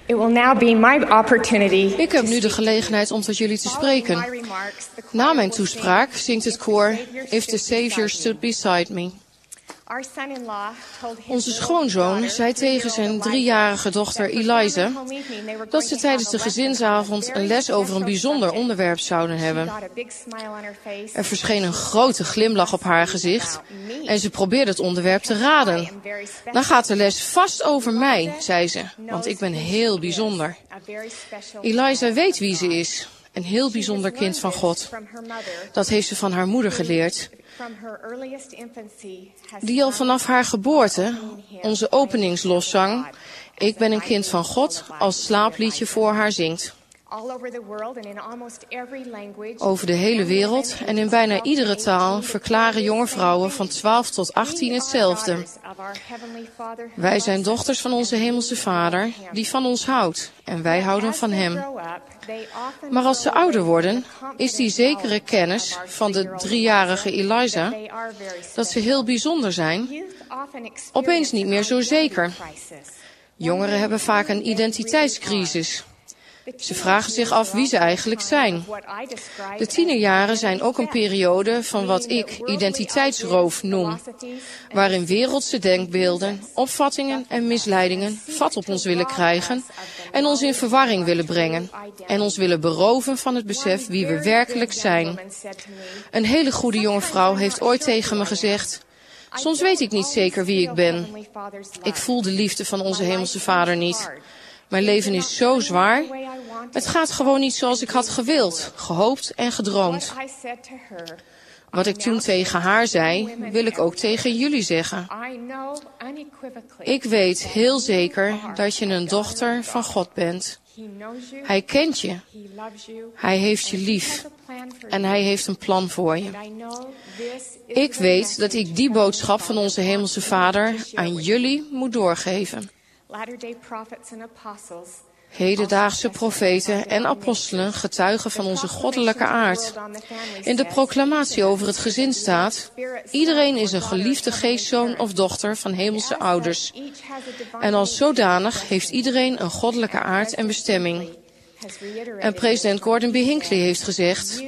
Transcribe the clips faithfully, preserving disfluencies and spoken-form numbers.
It will now be my opportunity. Ik heb nu de gelegenheid om tot jullie te spreken. Na mijn toespraak zingt het koor If the Savior Stood Beside Me. Onze schoonzoon zei tegen zijn driejarige dochter Eliza dat ze tijdens de gezinsavond een les over een bijzonder onderwerp zouden hebben. Er verscheen een grote glimlach op haar gezicht en ze probeerde het onderwerp te raden. Dan gaat de les vast over mij, zei ze, want ik ben heel bijzonder. Eliza weet wie ze is, een heel bijzonder kind van God. Dat heeft ze van haar moeder geleerd, die al vanaf haar geboorte onze openingsloszang Ik ben een kind van God als slaapliedje voor haar zingt. Over de hele wereld en in bijna iedere taal verklaren jonge vrouwen van twaalf tot achttien hetzelfde. Wij zijn dochters van onze hemelse Vader, die van ons houdt, en wij houden van hem. Maar als ze ouder worden, is die zekere kennis van de driejarige Eliza, dat ze heel bijzonder zijn, opeens niet meer zo zeker. Jongeren hebben vaak een identiteitscrisis. Ze vragen zich af wie ze eigenlijk zijn. De tienerjaren zijn ook een periode van wat ik identiteitsroof noem, waarin wereldse denkbeelden, opvattingen en misleidingen vat op ons willen krijgen en ons in verwarring willen brengen en ons willen beroven van het besef wie we werkelijk zijn. Een hele goede jonge vrouw heeft ooit tegen me gezegd: soms weet ik niet zeker wie ik ben. Ik voel de liefde van onze hemelse Vader niet. Mijn leven is zo zwaar. Het gaat gewoon niet zoals ik had gewild, gehoopt en gedroomd. Wat ik toen tegen haar zei, wil ik ook tegen jullie zeggen. Ik weet heel zeker dat je een dochter van God bent. Hij kent je. Hij heeft je lief. En hij heeft een plan voor je. Ik weet dat ik die boodschap van onze hemelse Vader aan jullie moet doorgeven. Hedendaagse profeten en apostelen getuigen van onze goddelijke aard. In de proclamatie over het gezin staat: iedereen is een geliefde geestzoon of dochter van hemelse ouders. En als zodanig heeft iedereen een goddelijke aard en bestemming. En president Gordon B. Hinckley heeft gezegd: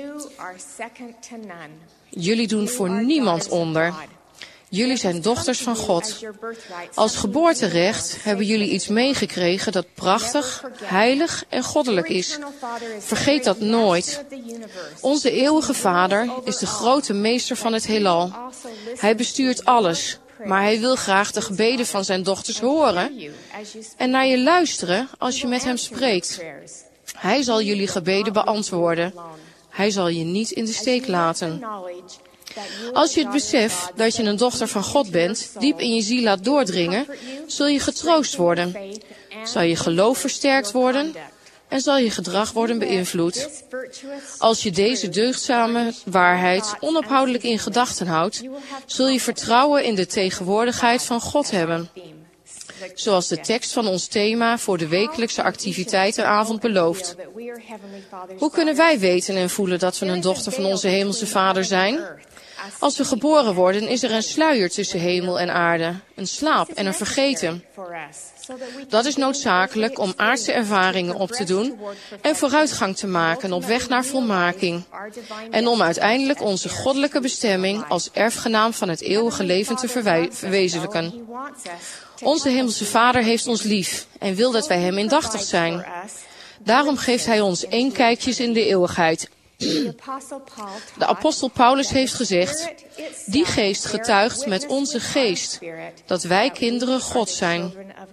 jullie doen voor niemand onder. Jullie zijn dochters van God. Als geboorterecht hebben jullie iets meegekregen dat prachtig, heilig en goddelijk is. Vergeet dat nooit. Onze eeuwige Vader is de grote meester van het heelal. Hij bestuurt alles, maar hij wil graag de gebeden van zijn dochters horen en naar je luisteren als je met hem spreekt. Hij zal jullie gebeden beantwoorden. Hij zal je niet in de steek laten. Als je het besef dat je een dochter van God bent, diep in je ziel laat doordringen, zul je getroost worden, zal je geloof versterkt worden en zal je gedrag worden beïnvloed. Als je deze deugdzame waarheid onophoudelijk in gedachten houdt, zul je vertrouwen in de tegenwoordigheid van God hebben. Zoals de tekst van ons thema voor de wekelijkse activiteitenavond belooft. Hoe kunnen wij weten en voelen dat we een dochter van onze hemelse Vader zijn? Als we geboren worden, is er een sluier tussen hemel en aarde, een slaap en een vergeten. Dat is noodzakelijk om aardse ervaringen op te doen en vooruitgang te maken op weg naar volmaking. En om uiteindelijk onze goddelijke bestemming als erfgenaam van het eeuwige leven te verwij- verwezenlijken. Onze hemelse Vader heeft ons lief en wil dat wij hem indachtig zijn. Daarom geeft hij ons één kijkjes in de eeuwigheid. De apostel Paulus heeft gezegd: die geest getuigt met onze geest dat wij kinderen God zijn.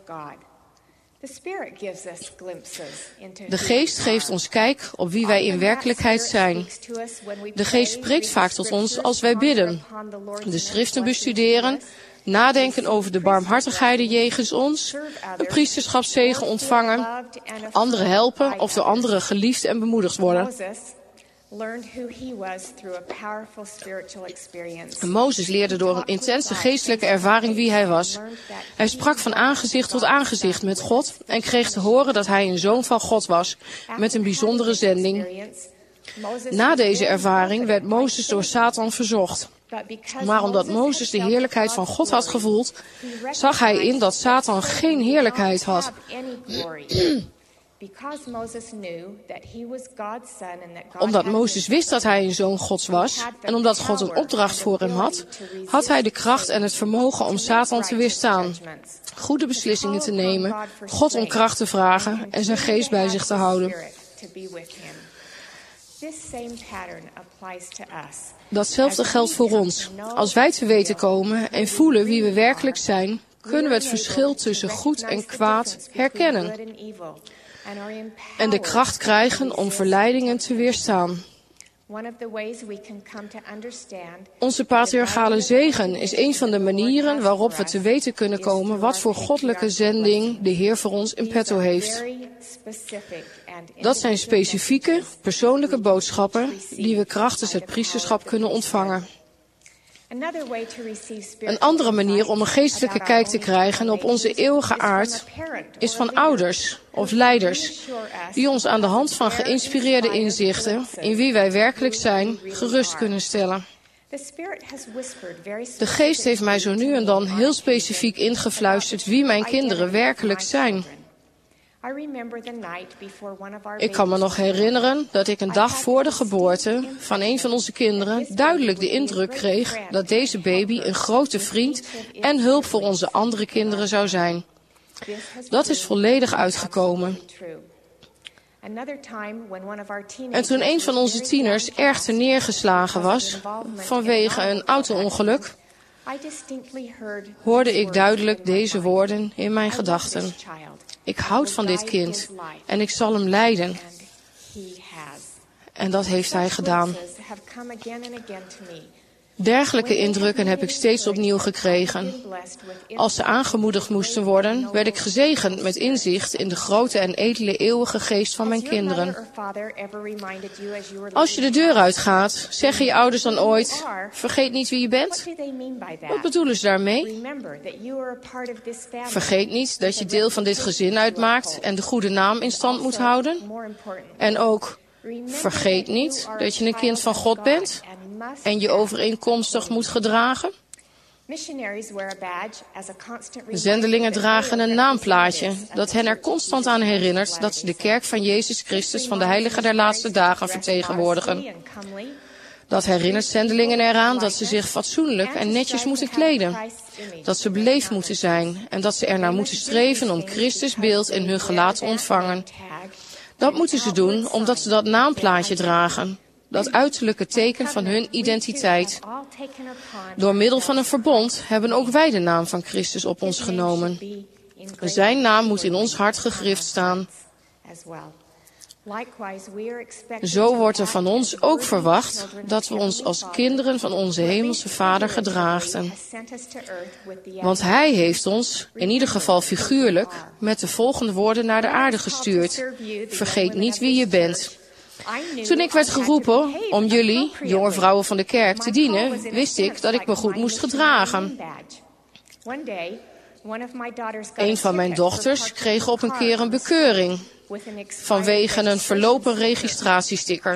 De geest geeft ons kijk op wie wij in werkelijkheid zijn. De geest spreekt vaak tot ons als wij bidden, de schriften bestuderen, nadenken over de barmhartigheden jegens ons, een priesterschapszegen ontvangen, anderen helpen of door anderen geliefd en bemoedigd worden. Mozes leerde door een intense geestelijke ervaring wie hij was. Hij sprak van aangezicht tot aangezicht met God en kreeg te horen dat hij een zoon van God was, met een bijzondere zending. Na deze ervaring werd Mozes door Satan verzocht. Maar omdat Mozes de heerlijkheid van God had gevoeld, zag hij in dat Satan geen heerlijkheid had. Omdat Mozes wist dat hij een zoon Gods was en omdat God een opdracht voor hem had, had hij de kracht en het vermogen om Satan te weerstaan, goede beslissingen te nemen, God om kracht te vragen en zijn geest bij zich te houden. Datzelfde geldt voor ons. Als wij te weten komen en voelen wie we werkelijk zijn, kunnen we het verschil tussen goed en kwaad herkennen en de kracht krijgen om verleidingen te weerstaan. Onze patriarchale zegen is een van de manieren waarop we te weten kunnen komen wat voor goddelijke zending de Heer voor ons in petto heeft. Dat zijn specifieke, persoonlijke boodschappen die we krachtens het priesterschap kunnen ontvangen. Een andere manier om een geestelijke kijk te krijgen op onze eeuwige aard is van ouders of leiders die ons aan de hand van geïnspireerde inzichten in wie wij werkelijk zijn gerust kunnen stellen. De Geest heeft mij zo nu en dan heel specifiek ingefluisterd wie mijn kinderen werkelijk zijn. Ik kan me nog herinneren dat ik een dag voor de geboorte van een van onze kinderen duidelijk de indruk kreeg dat deze baby een grote vriend en hulp voor onze andere kinderen zou zijn. Dat is volledig uitgekomen. En toen een van onze tieners erg terneergeslagen was vanwege een auto-ongeluk, hoorde ik duidelijk deze woorden in mijn gedachten. Ik houd van dit kind en ik zal hem leiden. En dat heeft hij gedaan. Dergelijke indrukken heb ik steeds opnieuw gekregen. Als ze aangemoedigd moesten worden, werd ik gezegend met inzicht in de grote en edele eeuwige geest van mijn kinderen. Als je de deur uitgaat, zeggen je ouders dan ooit, vergeet niet wie je bent? Wat bedoelen ze daarmee? Vergeet niet dat je deel van dit gezin uitmaakt en de goede naam in stand moet houden. En ook, vergeet niet dat je een kind van God bent en je overeenkomstig moet gedragen. Zendelingen dragen een naamplaatje dat hen er constant aan herinnert dat ze de kerk van Jezus Christus van de Heilige der Laatste Dagen vertegenwoordigen. Dat herinnert zendelingen eraan dat ze zich fatsoenlijk en netjes moeten kleden, dat ze beleefd moeten zijn en dat ze ernaar moeten streven om Christus beeld in hun gelaat te ontvangen. Dat moeten ze doen omdat ze dat naamplaatje dragen, dat uiterlijke teken van hun identiteit. Door middel van een verbond hebben ook wij de naam van Christus op ons genomen. Zijn naam moet in ons hart gegrift staan. Zo wordt er van ons ook verwacht dat we ons als kinderen van onze hemelse Vader gedragen. Want Hij heeft ons, in ieder geval figuurlijk, met de volgende woorden naar de aarde gestuurd. Vergeet niet wie je bent. Toen ik werd geroepen om jullie, jonge vrouwen van de kerk, te dienen, wist ik dat ik me goed moest gedragen. Een van mijn dochters kreeg op een keer een bekeuring vanwege een verlopen registratiesticker.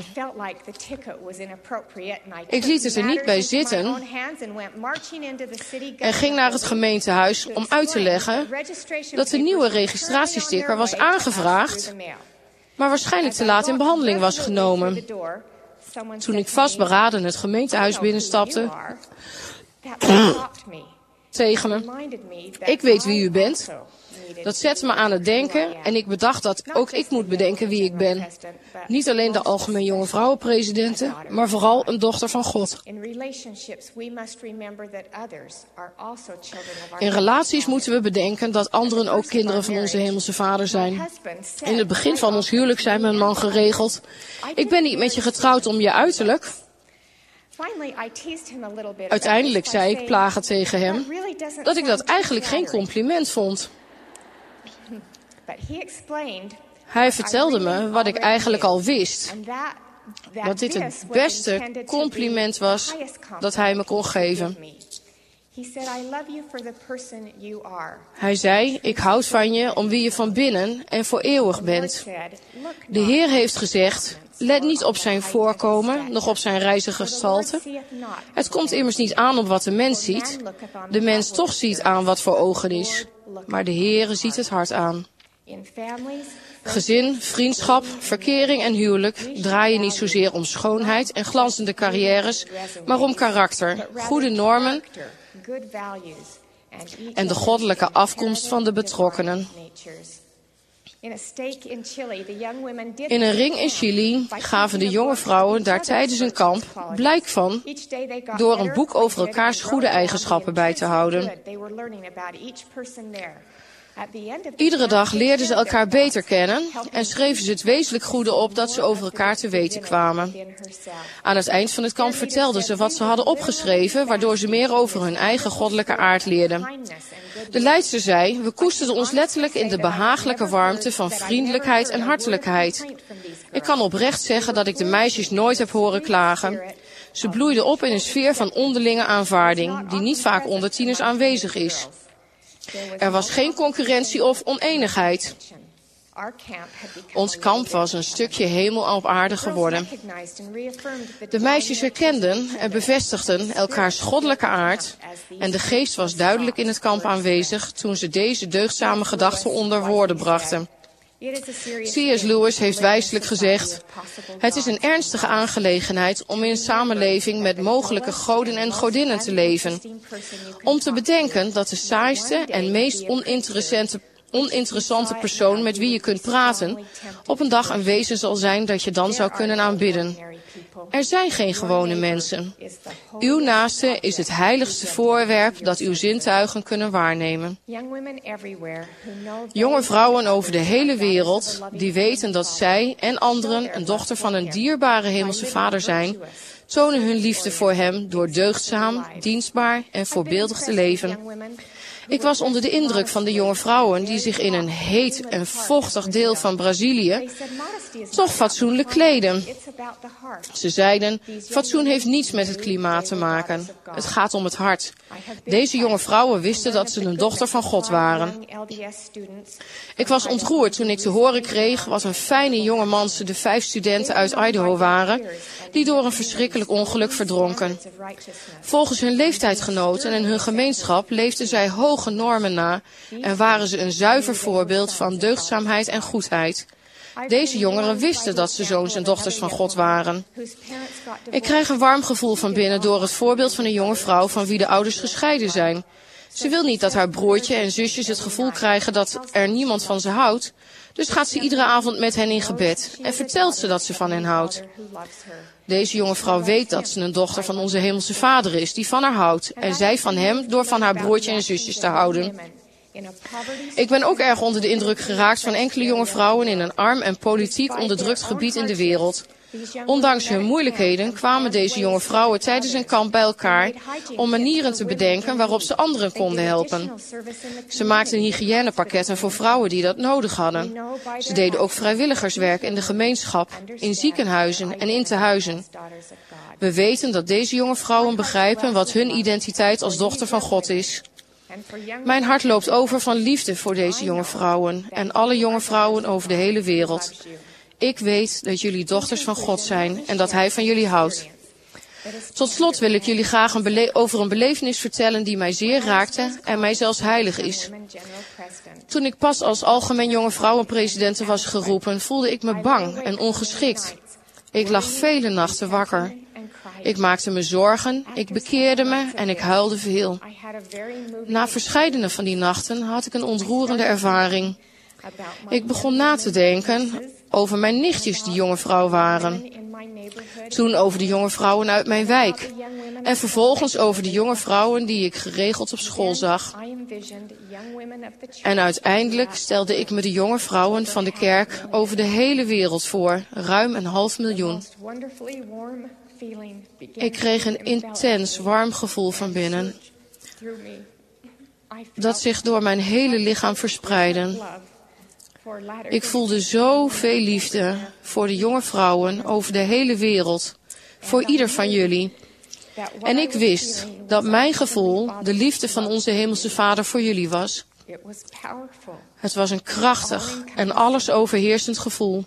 Ik liet het er niet bij zitten en ging naar het gemeentehuis om uit te leggen dat de nieuwe registratiesticker was aangevraagd, maar waarschijnlijk te laat in behandeling was genomen. Toen ik vastberaden het gemeentehuis binnenstapte, tegen me, ik weet wie u bent. Dat zette me aan het denken en ik bedacht dat ook ik moet bedenken wie ik ben. Niet alleen de algemeen jonge vrouwenpresidente, maar vooral een dochter van God. In relaties moeten we bedenken dat anderen ook kinderen van onze hemelse Vader zijn. In het begin van ons huwelijk zei mijn man geregeld, ik ben niet met je getrouwd om je uiterlijk. Uiteindelijk zei ik plagend tegen hem dat ik dat eigenlijk geen compliment vond. Hij vertelde me wat ik eigenlijk al wist. Dat dit het beste compliment was dat hij me kon geven. Hij zei, ik houd van je om wie je van binnen en voor eeuwig bent. De Heer heeft gezegd, let niet op zijn voorkomen, noch op zijn rijzige gestalte. Het komt immers niet aan op wat de mens ziet. De mens toch ziet aan wat voor ogen is. Maar de Heere ziet het hart aan. Gezin, vriendschap, verkering en huwelijk draaien niet zozeer om schoonheid en glanzende carrières, maar om karakter, goede normen en de goddelijke afkomst van de betrokkenen. In een ring in Chili gaven de jonge vrouwen daar tijdens een kamp blijk van door een boek over elkaars goede eigenschappen bij te houden. Iedere dag leerden ze elkaar beter kennen en schreven ze het wezenlijk goede op dat ze over elkaar te weten kwamen. Aan het eind van het kamp vertelden ze wat ze hadden opgeschreven, waardoor ze meer over hun eigen goddelijke aard leerden. De leidster zei, we koesterden ons letterlijk in de behagelijke warmte van vriendelijkheid en hartelijkheid. Ik kan oprecht zeggen dat ik de meisjes nooit heb horen klagen. Ze bloeiden op in een sfeer van onderlinge aanvaarding, die niet vaak onder tieners aanwezig is. Er was geen concurrentie of oneenigheid. Ons kamp was een stukje hemel op aarde geworden. De meisjes herkenden en bevestigden elkaars goddelijke aard en de geest was duidelijk in het kamp aanwezig toen ze deze deugdzame gedachten onder woorden brachten. C S Lewis heeft wijselijk gezegd, het is een ernstige aangelegenheid om in een samenleving met mogelijke goden en godinnen te leven. Om te bedenken dat de saaiste en meest oninteressante, oninteressante persoon met wie je kunt praten, op een dag een wezen zal zijn dat je dan zou kunnen aanbidden. Er zijn geen gewone mensen. Uw naaste is het heiligste voorwerp dat uw zintuigen kunnen waarnemen. Jonge vrouwen over de hele wereld die weten dat zij en anderen een dochter van een dierbare hemelse vader zijn, tonen hun liefde voor hem door deugdzaam, dienstbaar en voorbeeldig te leven. Ik was onder de indruk van de jonge vrouwen die zich in een heet en vochtig deel van Brazilië toch fatsoenlijk kleden. Ze zeiden, fatsoen heeft niets met het klimaat te maken. Het gaat om het hart. Deze jonge vrouwen wisten dat ze een dochter van God waren. Ik was ontroerd toen ik te horen kreeg wat een fijne jonge man ze de vijf studenten uit Idaho waren, die door een verschrikkelijk ongeluk verdronken. Volgens hun leeftijdgenoten en hun gemeenschap leefden zij hoge normen na en waren ze een zuiver voorbeeld van deugdzaamheid en goedheid. Deze jongeren wisten dat ze zoons en dochters van God waren. Ik krijg een warm gevoel van binnen door het voorbeeld van een jonge vrouw van wie de ouders gescheiden zijn. Ze wil niet dat haar broertje en zusjes het gevoel krijgen dat er niemand van ze houdt. Dus gaat ze iedere avond met hen in gebed en vertelt ze dat ze van hen houdt. Deze jonge vrouw weet dat ze een dochter van onze hemelse vader is, die van haar houdt. En zij van hem door van haar broertje en zusjes te houden. Ik ben ook erg onder de indruk geraakt van enkele jonge vrouwen in een arm en politiek onderdrukt gebied in de wereld. Ondanks hun moeilijkheden kwamen deze jonge vrouwen tijdens een kamp bij elkaar om manieren te bedenken waarop ze anderen konden helpen. Ze maakten hygiënepakketten voor vrouwen die dat nodig hadden. Ze deden ook vrijwilligerswerk in de gemeenschap, in ziekenhuizen en in tehuizen. We weten dat deze jonge vrouwen begrijpen wat hun identiteit als dochter van God is. Mijn hart loopt over van liefde voor deze jonge vrouwen en alle jonge vrouwen over de hele wereld. Ik weet dat jullie dochters van God zijn en dat Hij van jullie houdt. Tot slot wil ik jullie graag een bele- over een belevenis vertellen die mij zeer raakte en mij zelfs heilig is. Toen ik pas als algemeen jonge vrouwenpresident was geroepen, voelde ik me bang en ongeschikt. Ik lag vele nachten wakker. Ik maakte me zorgen, ik bekeerde me en ik huilde veel. Na verscheidene van die nachten had ik een ontroerende ervaring. Ik begon na te denken over mijn nichtjes die jonge vrouw waren. Toen over de jonge vrouwen uit mijn wijk. En vervolgens over de jonge vrouwen die ik geregeld op school zag. En uiteindelijk stelde ik me de jonge vrouwen van de kerk over de hele wereld voor. Ruim een half miljoen. Ik kreeg een intens warm gevoel van binnen, dat zich door mijn hele lichaam verspreidde. Ik voelde zoveel liefde voor de jonge vrouwen over de hele wereld, voor ieder van jullie. En ik wist dat mijn gevoel de liefde van onze Hemelse Vader voor jullie was. Het was een krachtig en alles overheersend gevoel.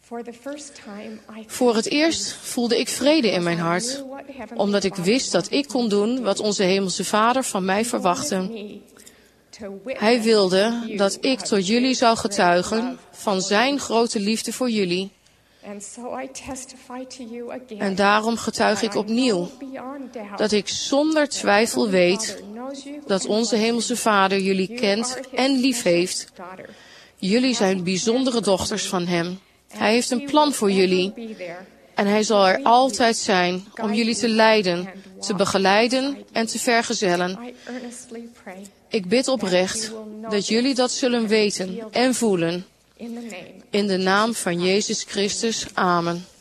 Voor het eerst voelde ik vrede in mijn hart, omdat ik wist dat ik kon doen wat onze Hemelse Vader van mij verwachtte. Hij wilde dat ik tot jullie zou getuigen van zijn grote liefde voor jullie. En daarom getuig ik opnieuw dat ik zonder twijfel weet dat onze Hemelse Vader jullie kent en lief heeft. Jullie zijn bijzondere dochters van hem. Hij heeft een plan voor jullie. En hij zal er altijd zijn om jullie te leiden, te begeleiden en te vergezellen. Ik bid oprecht dat jullie dat zullen weten en voelen. In de naam van Jezus Christus. Amen.